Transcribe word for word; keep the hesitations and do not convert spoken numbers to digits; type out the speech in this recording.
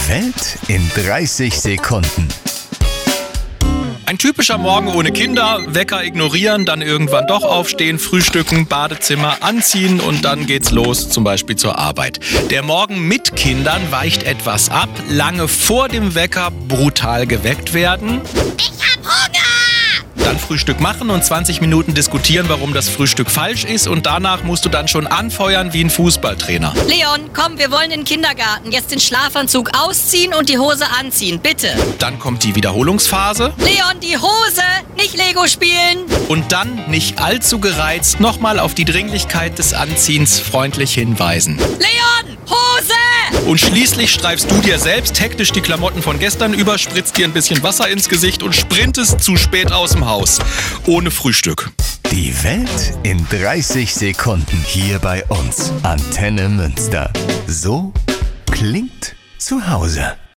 Die Welt in dreißig Sekunden. Ein typischer Morgen ohne Kinder, Wecker ignorieren, dann irgendwann doch aufstehen, frühstücken, Badezimmer anziehen und dann geht's los, zum Beispiel zur Arbeit. Der Morgen mit Kindern weicht etwas ab, lange vor dem Wecker brutal geweckt werden. Ich hab Hunger! Dann Frühstück machen und zwanzig Minuten diskutieren, warum das Frühstück falsch ist, und danach musst du dann schon anfeuern wie ein Fußballtrainer. Leon, komm, wir wollen in den Kindergarten. Jetzt den Schlafanzug ausziehen und die Hose anziehen, bitte. Dann kommt die Wiederholungsphase. Leon, die Hose, nicht Lego spielen. Und dann, nicht allzu gereizt, nochmal auf die Dringlichkeit des Anziehens freundlich hinweisen. Leon, Hose! Und schließlich streifst du dir selbst hektisch die Klamotten von gestern über, spritzt dir ein bisschen Wasser ins Gesicht und sprintest zu spät aus dem Haus. Ohne Frühstück. Die Welt in dreißig Sekunden hier bei uns. Antenne Münster. So klingt zu Hause.